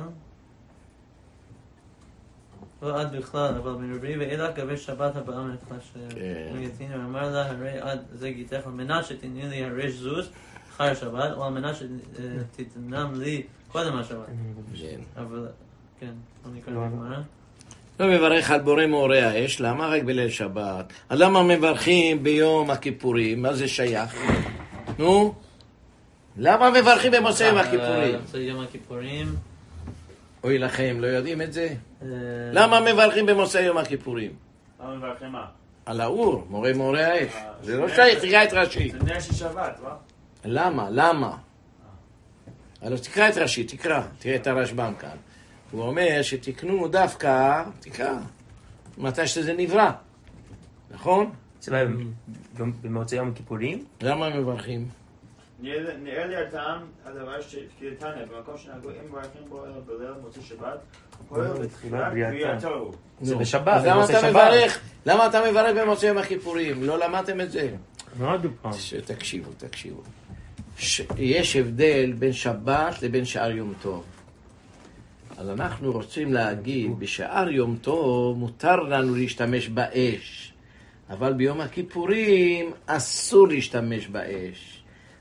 לא עד בכלל, אבל מרבי ואילך גבי שבת הבאה מלכה שיתינו, אמר לה, הרי עד זה גיתך, על מנת שתתני לי הרי זוז אחר השבת, או על מנת שתתנם לי קודם השבת. כן. אבל, כן, אני קורא בגמרא. לא מברך על בורא מאורי האש, למה רק בליל שבת? אז למה מברכים ביום הכיפורים? מה זה שייך? נו? למה מברכים במוצאי יום הכיפורים? במוצאי יום הכיפורים. אוי לכם, לא יודעים את זה? אה, למה מברכים במוצאי יום הכיפורים? למה מברכים מה? על האור, מורה מאורי האש. זה לא שייך, תקרא את רש"י. זה נר של שבת, לא? למה? למה? אז תקרא את רש"י, תקרא. תראה את הרשב"ם כאן. הוא אומר שתקנו דווקא, תקרא, מתי שזה נברא. נכון? במוצאי יום הכיפורים? למה מברכים? נראה לי הטעם, הדבר שכתניה, במקום שנהגו, אם מברכים בו בליל מוצאי שבת, פועל בתחילת בריאתו. זה נו, בשבת, אז זה למה במוצאי אתה שבת. מברך? למה אתה מברך במוצאי יום הכיפורים? לא למדתם את זה? מאוד פעם. תקשיבו, תקשיבו. ש- יש הבדל בין שבת לבין שאר יום טוב. אז אנחנו רוצים להגיד, בשאר יום טוב מותר לנו להשתמש באש, אבל ביום הכיפורים אסור להשתמש באש.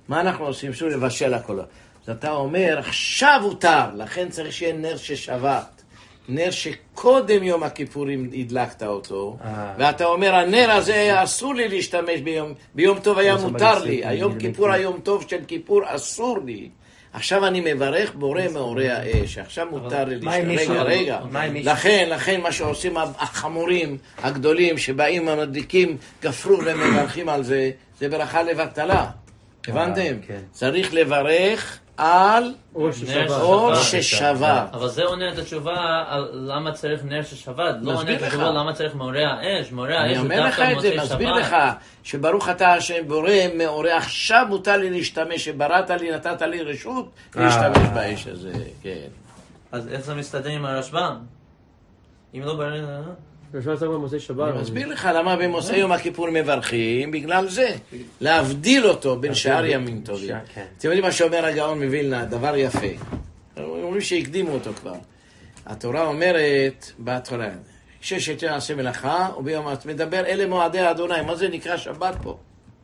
מה אנחנו עושים? שוב לבשל הכל. אז אתה אומר, עכשיו הותר, לכן צריך שיהיה נר ששבת. נר שקודם יום הכיפורים הדלקת אותו, ואתה אומר, הנר הזה אסור לי להשתמש ביום, ביום טוב היה מותר לי, היום כיפור היום טוב של כיפור אסור לי. עכשיו אני מברך בורא מאורי האש, עכשיו מותר לי להשתמש. רגע, רגע. לכן, לכן מה שעושים החמורים הגדולים שבאים המדליקים גפרור ומברכים על זה, זה ברכה לבטלה. הבנתם? צריך לברך על אור ששבת. אבל זה עונה את התשובה על למה צריך נר ששבת. לא עונה את התשובה למה צריך מאורי האש. מאורי האש הוא דווקא מוצאי שבת. אני מסביר לך שברוך אתה השם בורא מאורי, עכשיו מותר לי להשתמש, שבראת לי, נתת לי רשות להשתמש באש הזה. אז איך זה מסתדר עם הרשב"ם? אם לא בריא... רשב"ם צריך במוצאי שבת. אני מסביר לך למה במוצאי יום הכיפור מברכים, בגלל זה. להבדיל אותו בין שאר ימים טובים. אתם יודעים מה שאומר הגאון מווילנה, דבר יפה. אומרים שהקדימו אותו כבר. התורה אומרת, בתורה, ששת יעשה מלאכה, וביום מדבר, אלה מועדי אדוני. מה זה נקרא שבת פה?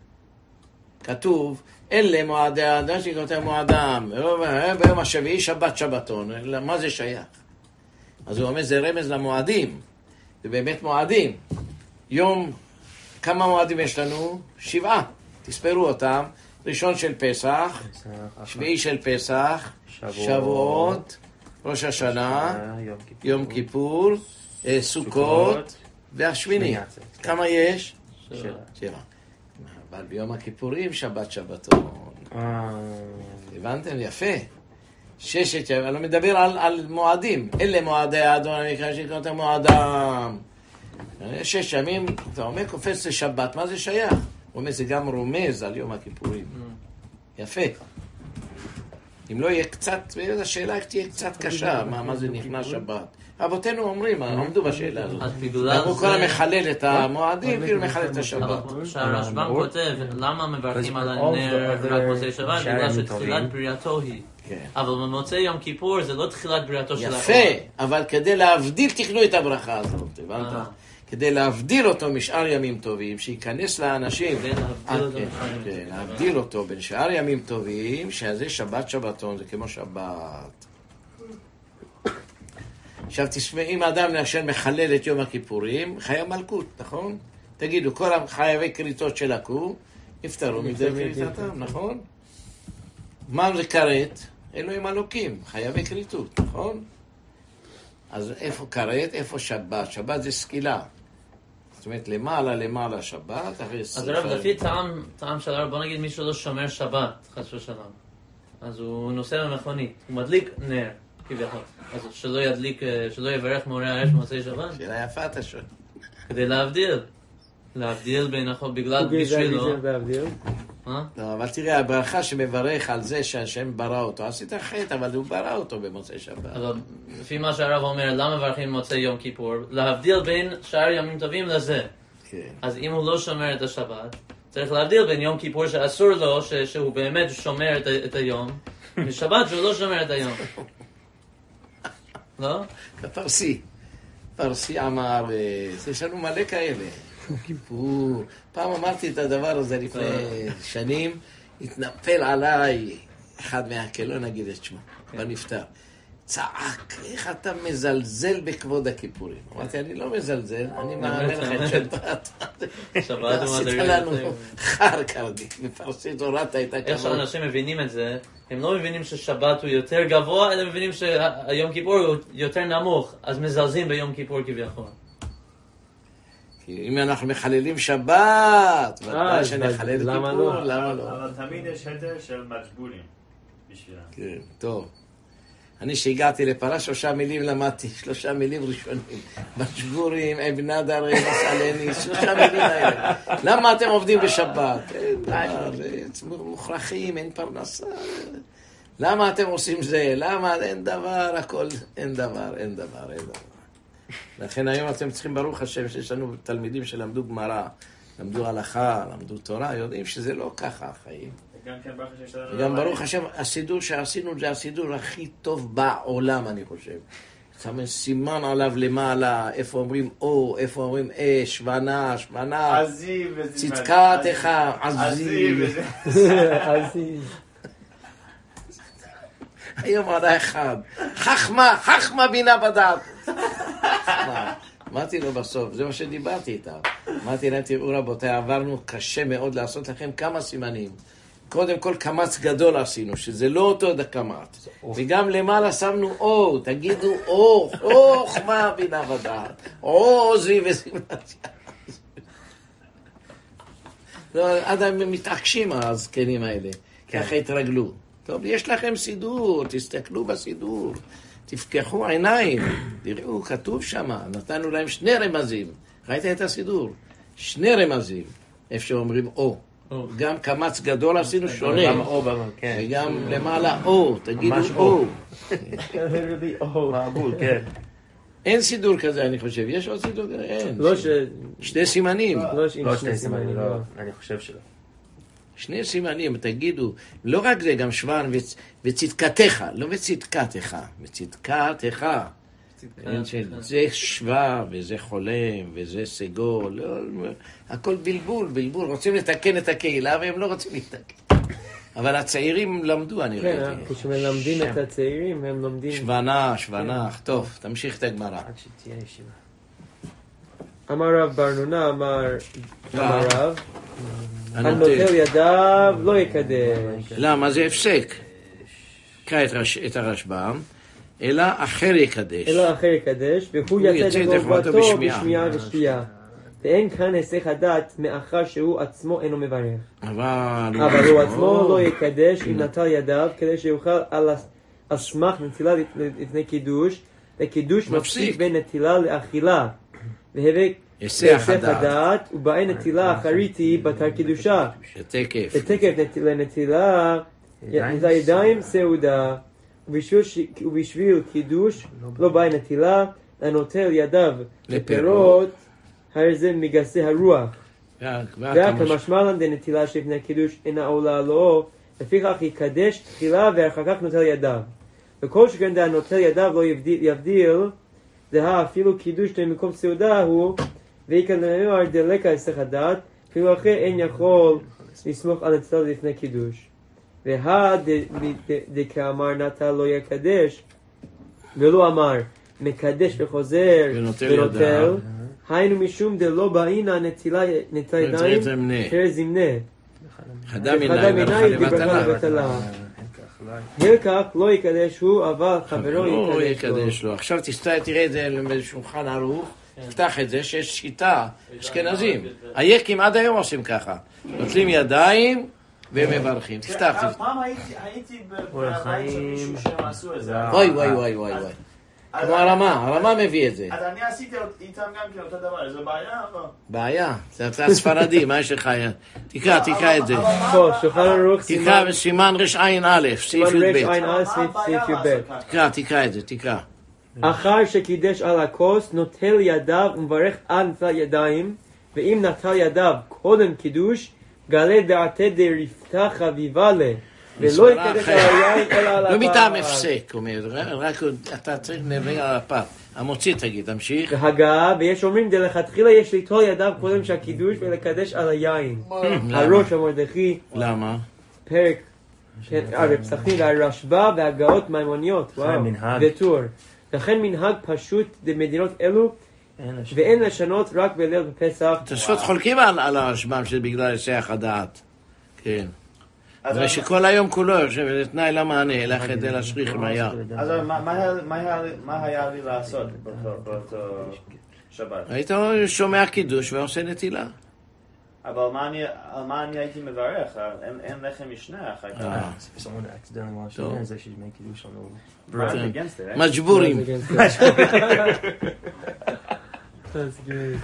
כתוב, אלה מועדי אדוני, שכתוב מועדם. ביום השביעי שבת שבתון. מה זה שייך? אז הוא אומר, זה רמז למועדים. זה באמת מועדים. יום, כמה מועדים יש לנו? שבעה. תספרו אותם. ראשון של פסח, שביעי של פסח, שבועות, ראש השנה, יום כיפור, סוכות, והשמיני. כמה יש? שבע. אבל ביום הכיפורים שבת שבתון. הבנתם? יפה. ששת, אני לא מדבר על, על מועדים. אלה מועדי האדון, אני אקרא שקוראים אותם מועדם. שש ימים, אתה אומר, קופץ לשבת, מה זה שייך? הוא אומר, זה גם רומז על יום הכיפורים. יפה. אם לא יהיה קצת, השאלה תהיה קצת קשה, מה, מה זה נכנס שבת. אבותינו אומרים, עמדו בשאלה הזאת. אנחנו כל המחלל את המועדים, כאילו מחלל את השבת. שהרשב"ם כותב, למה מברכים על הנר רק מוצאי שבת? בגלל שתחילת בריאתו היא. אבל במוצאי יום כיפור זה לא תחילת בריאתו של האור. יפה, אבל כדי להבדיל, תקנו את הברכה הזאת, הבנת? כדי להבדיל אותו משאר ימים טובים, שייכנס לאנשים, להבדיל אותו בין שאר ימים טובים, שזה שבת שבתון, זה כמו שבת. עכשיו תשמע, אם האדם לאשר מחלל את יום הכיפורים, חיה מלכות, נכון? תגידו, כל החייבי כריתות שלקו, יפטרו מזה כריתתם, נכון? מה זה כרת? אלוהים אלוקים, חייבי כריתות, נכון? אז איפה כרת? איפה שבת? שבת זה סקילה. זאת אומרת, למעלה, למעלה שבת, אחרי אז הרב, לפי טעם, טעם של הרב, בוא נגיד מישהו לא שומר שבת, חס ושלום. אז הוא נוסע במכונית, הוא מדליק נר, כביכול. אז שלא ידליק, שלא יברך מאורי האש במוצאי שבת. שאלה יפה אתה שואל. כדי להבדיל. להבדיל בין החול, בגלל בשבילו. לא, אבל תראה, הברכה שמברך על זה שהשם ברא אותו, עשית חטא, אבל הוא ברא אותו במוצאי שבת. אבל לפי מה שהרב אומר, למה מברכים במוצאי יום כיפור? להבדיל בין שאר ימים טובים לזה. אז אם הוא לא שומר את השבת, צריך להבדיל בין יום כיפור שאסור לו, שהוא באמת שומר את היום, משבת שהוא לא שומר את היום. לא? הפרסי. פרסי אמר, יש לנו מלא כאלה. כיפור. פעם אמרתי את הדבר הזה לפני שנים, התנפל עליי אחד מהקל, לא נגיד את שמו, בנפטר. צעק, איך אתה מזלזל בכבוד הכיפורים? אמרתי, אני לא מזלזל, אני מאמר לך את שבת. שבת עשית לנו חר קרדי, בפרסית הורדת את הכבוד. איך שאנשים מבינים את זה, הם לא מבינים ששבת הוא יותר גבוה, אלא מבינים שהיום כיפור הוא יותר נמוך, אז מזלזים ביום כיפור כביכול. אם אנחנו מחללים שבת, ודאי שנחלל כיפור, למה לא? אבל תמיד יש היתר של מג'בורים בשבילם. כן, טוב. אני שהגעתי לפרה, שלושה מילים למדתי, שלושה מילים ראשונים. מג'בורים, אבן אדר, מסעלני, שלושה מילים האלה. למה אתם עובדים בשבת? אין דבר, מוכרחים, אין פרנסה. למה אתם עושים זה? למה? אין דבר, הכל, אין דבר, אין דבר, אין דבר. לכן היום אתם צריכים, ברוך השם, שיש לנו תלמידים שלמדו גמרא, למדו הלכה, למדו תורה, יודעים שזה לא ככה החיים. גם ברוך השם, הסידור שעשינו זה הסידור הכי טוב בעולם, אני חושב. שם סימן עליו למעלה, איפה אומרים או, איפה אומרים אש, ונש, ונח, צדקתך, עזיב. עזיב. היום עלה אחד, חכמה, חכמה בינה בדעת. אמרתי לו בסוף, זה מה שדיברתי איתה. אמרתי להם, תראו רבותיי, עברנו קשה מאוד לעשות לכם כמה סימנים. קודם כל קמץ גדול עשינו, שזה לא אותו קמץ. וגם למעלה שמנו או, תגידו או, או, חכמה בינה בדעת. או, עוזבי וסימנציה. עד הם מתעקשים הזקנים האלה, ככה התרגלו. טוב, יש לכם סידור, תסתכלו בסידור, תפקחו עיניים, תראו, כתוב שם, נתנו להם שני רמזים, ראית את הסידור? שני רמזים, איפה שאומרים או, גם קמץ גדול עשינו שונה, וגם למעלה או, תגידו או. מעגול, כן. אין סידור כזה, אני חושב, יש עוד סידור? אין. שני סימנים. לא שני סימנים, אני חושב שלא. שני סימנים, תגידו, לא רק זה, גם שוון וצ... וצדקתך, לא וצדקתך, וצדקתך. זה שווה, וזה חולם, וזה סגול, לא, הכל בלבול, בלבול. רוצים לתקן את הקהילה, והם לא רוצים לתקן. אבל הצעירים למדו, אני ראיתי. כן, כשמלמדים את הצעירים, הם לומדים... שוונה, שוונח, טוב, תמשיך את הגמרא. עד שתהיה ישיבה. אמר רב ברנונה, אמר רב, הנוטל ידיו לא יקדש. למה? זה הפסק. קרא את הרשב"ם, אלא אחר יקדש. אלא אחר יקדש, והוא יצא את חובתו בשמיעה ושתייה. ואין כאן היסח הדעת מאחר שהוא עצמו אינו מברך. אבל הוא עצמו לא יקדש אם נטל ידיו, כדי שיוכל על סמך נטילה לפני קידוש, וקידוש מפסיק בין נטילה לאכילה. והווה היסח הדעת, ובאי נטילה אחרית היא בתר קידושה. בתקף. בתקף לנטילה, נטל ידיים סעודה, ובשביל קידוש לא באי נטילה, הנוטל ידיו לפירות, הרי זה מגסי הרוח. והכמשמע לן דנטילה שלפני קידוש אינה עולה לו, לפיכך יקדש תחילה ואחר כך נוטל ידיו. וכל שכן דה נוטל ידיו לא יבדיל, דה אפילו קידוש למקום סעודה הוא, ויקן לנאמר דלקה היסח הדעת, אפילו אחרי אין יכול לסמוך על נטילה לפני קידוש. והא דכאמר נטל לא יקדש, ולא אמר מקדש וחוזר ונוטל, היינו משום דלא באינה נטילה ידיים תראה זמנה. חדם עיניים וברכה לבטלה. הלקח לא יקדש הוא, אבל חברו לא יקדש לו. עכשיו תראה את זה בשולחן ערוך, תפתח את זה שיש שיטה, אשכנזים. היקים עד היום עושים ככה. נוטלים ידיים ומברכים. תפתח, תפתח. פעם הייתי בבית של מישהו שהם עשו את זה. וואי וואי וואי וואי. כמו הרמה, הרמה מביא את זה. אז אני עשיתי איתם גם כן אותו דבר, זה בעיה או לא? בעיה, אתה ספרדי, מה יש לך? תקרא, תקרא את זה. פה, שולחן ערוך תקרא בסימן רש עין א', סעיף סימן רש י"ב. עין א', סעיף י"ב. תקרא, תקרא את זה, תקרא. אחר שקידש על הכוס, נוטל ידיו ומברך על נטל ידיים, ואם נטל ידיו קודם קידוש, גלה דעתי דרפתה חביבה לה. ולא יקדש על היין אלא על הפת. לא מטעם הפסק, אומר, רק אתה צריך לדבר על הפת. המוציא תגיד, תמשיך. והגעה, ויש אומרים, דלכתחילה יש ליטול ידיו קודם שהקידוש ולקדש על היין. הראש המרדכי. למה? פרק, הרב סכנין, הרשב"א והגאות מימוניות, וואו, וטור. לכן מנהג פשוט במדינות אלו, ואין לשנות רק בליל בפסח. תוספות חולקים על הרשב"ם שזה בגלל היסח הדעת. כן. ושכל היום כולו יושב לתנאי למענה, אלא כדי להשריך עם היד. אז מה היה לי לעשות באותו שבת? היית שומע קידוש ועושה נטילה. אבל על מה אני הייתי מברך? אין לחם משנה אחר כך. מג'בורים. That's great.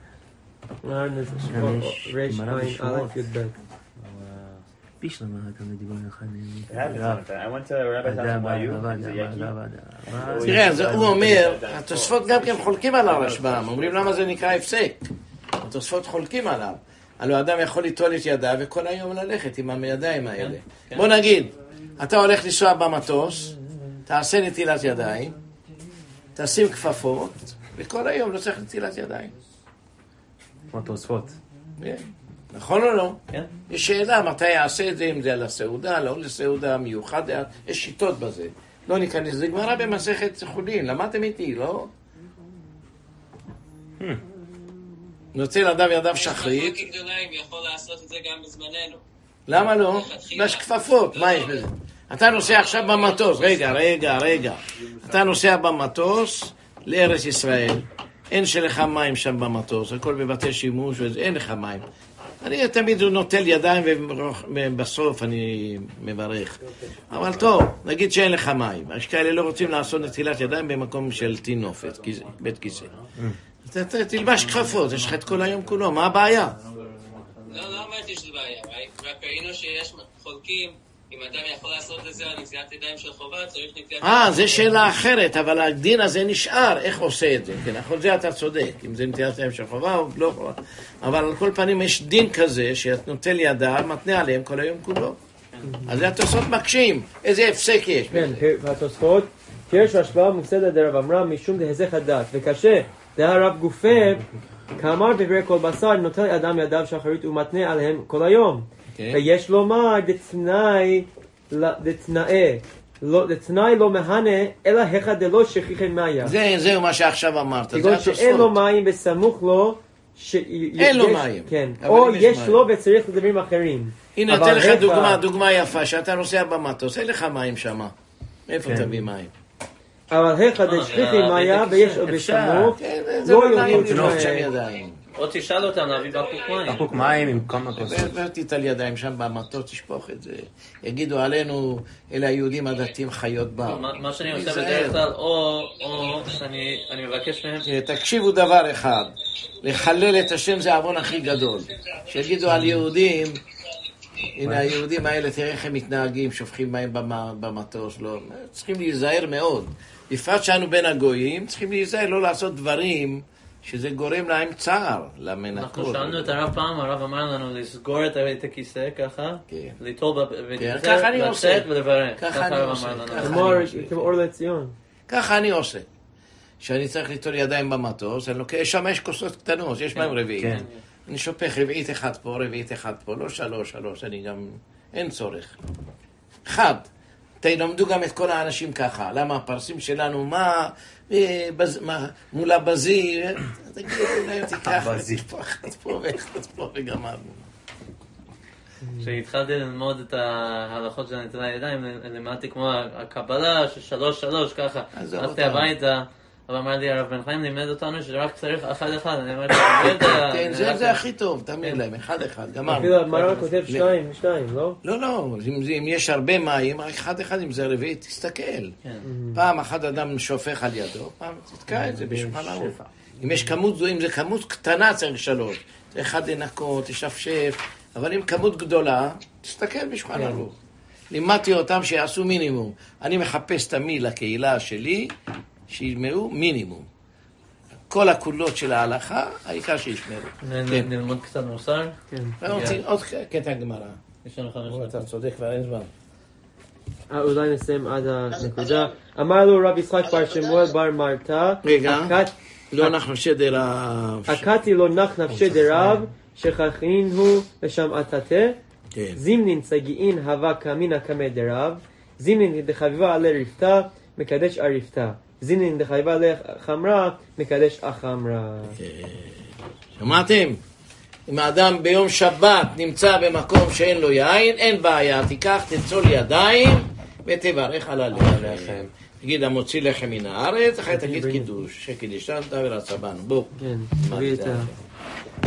רש עין א' י"ב. פיש למה אתה מדיבר לך I went to Rabbi Tasmayu. תראה, הוא אומר, התוספות גם כן חולקים על הרשב"ם, אומרים למה זה נקרא הפסק. התוספות חולקים עליו. הלוא אדם יכול ליטול את ידיו וכל היום ללכת עם הידיים האלה. בוא נגיד, אתה הולך לנסוע במטוס, תעשה נטילת ידיים, תשים כפפות, וכל היום לא צריך נטילת ידיים. כמו תוספות. נכון או לא? כן. יש שאלה מתי יעשה את זה, אם זה על הסעודה, לא לסעודה מיוחדת, יש שיטות בזה. לא ניכנס, זה גמרא במסכת חולין, למדתם איתי, לא? נוציא לאדם ידיו שחרית. יש מחלוקת גדולה אם יכול לעשות את זה גם בזמננו. למה לא? יש כפפות, מה יש בזה? אתה נוסע עכשיו במטוס, רגע, רגע, רגע. אתה נוסע במטוס לארץ ישראל, אין שלך מים שם במטוס, הכל בבתי שימוש, אין לך מים. אני תמיד נוטל ידיים ובסוף אני מברך. אבל טוב, נגיד שאין לך מים. יש כאלה לא רוצים לעשות נטילת ידיים במקום של תינופת, בית כיסא. אתה תלבש כפפות, יש לך את כל היום כולו, מה הבעיה? לא, לא אמרתי שזה בעיה, רק ראינו שיש חולקים, אם אדם יכול לעשות את זה על נטילת ידיים של חובה, צריך נטילת ידיים. אה, זו שאלה אחרת, אבל הדין הזה נשאר, איך עושה את זה? כן, נכון, זה אתה צודק, אם זה נטילת ידיים של חובה או לא חובה. אבל על כל פנים יש דין כזה, שאת נוטל ידיים, מתנה עליהם כל היום כולו. אז זה התוספות מקשים, איזה הפסק יש. כן, והתוספות, פירש השוואה מופסדת דרב אמרם משום דהזך הדעת, וקשה, דהרב גופה, כאמר בברי כל בשר, נוטל אדם ידיו שחרית ומתנה עליהם כל היום. ויש לומר, דתנאי, דתנאי, דתנאי לא מהנה, אלא היכא דלא שכיחי מאיה. זה, זהו מה שעכשיו אמרת, זה כגון התוספות. שאין לו מים בסמוך לו, אין לו מים. כן, או יש לו וצריך לדברים אחרים. הנה, אתן לך דוגמה, דוגמה יפה, שאתה נוסע במטוס, אין לך מים שם. איפה תביא מים? אבל היכא דשכיחי מאיה ויש לו בסמוך, לא יורים תנוף שם ידיים. או תשאל אותם להביא בקבוק מים. בקבוק מים עם כמה כוסות. ותיטל ידיים שם במטוס, תשפוך את זה. יגידו עלינו, אלה היהודים הדתיים חיות בר. מה שאני עושה בדרך כלל, או שאני מבקש מהם... תקשיבו דבר אחד, לחלל את השם זה העוון הכי גדול. שיגידו על יהודים, הנה היהודים האלה, תראה איך הם מתנהגים, שופכים מים במטוס, לא, צריכים להיזהר מאוד. בפרט שאנו בין הגויים, צריכים להיזהר לא לעשות דברים שזה גורם להם צער, למנקות. אנחנו שאלנו את הרב פעם, הרב אמר לנו לסגור את הכיסא ככה, ליטול ככה אני עושה. ולברך. ככה אני עושה. כמו אור לציון. ככה אני עושה. שאני צריך ליטול ידיים במטוס, אני לוקח, שם יש כוסות קטנות, יש מים רביעית. אני שופך רביעית אחד פה, רביעית אחד פה, לא שלוש, שלוש, אני גם, אין צורך. אחד, תלמדו גם את כל האנשים ככה, למה הפרסים שלנו, מה, מה מול הבזי, תגידו להם, תיקח, תפה אחת פה ואחת פה וגמרנו. כשהתחלתי ללמוד את ההלכות של נטילת ידיים, לימדתי כמו הקבלה של שלוש שלוש ככה, הלכתי הביתה, אבל אמר לי הרב בן חיים לימד אותנו שרק צריך אחד אחד, אני אמרתי, אני לא יודע. כן, זה הכי טוב, תמיד להם, אחד אחד, גמרנו. אפילו המר"ל כותב שתיים, שתיים, לא? לא, לא, אם יש הרבה מים, רק אחד אחד, אם זה רביעי, תסתכל. פעם אחד אדם שופך על ידו, פעם תתקע את זה בשולחן ערוך. אם יש כמות, אם זה כמות קטנה צריך שלוש, אחד לנקות, תשפשף, אבל אם כמות גדולה, תסתכל בשולחן ערוך. לימדתי אותם שיעשו מינימום. אני מחפש תמיד לקהילה שלי, שישמעו מינימום. כל הקולות של ההלכה, העיקר שישמעו. נלמוד קצת מוסר? כן. עוד קטע גמרא. יש לנו חמש דקות. אתה צודק כבר אין זמן. אולי נסיים עד הנקודה. אמר לו רב יצחק בר שמואל בר מרתא, רגע, לא נח נפשי דרב. הקתי לא נח נפשי דרב, שכחין הוא לשמעתתה, זימנין צגיעין הווה קמינא קמא דרב, זימנין דחביבה עלי רפתה, מקדש ערפתה. זינין דחייבה לחמרה, מקדש החמרה. שמעתם? אם האדם ביום שבת נמצא במקום שאין לו יין, אין בעיה, תיקח, תצול ידיים ותברך על הלחם. תגיד, המוציא לחם מן הארץ, אחרי תגיד קידוש, שקידישנת ורצה בנו. בוא. כן, תביא את ה...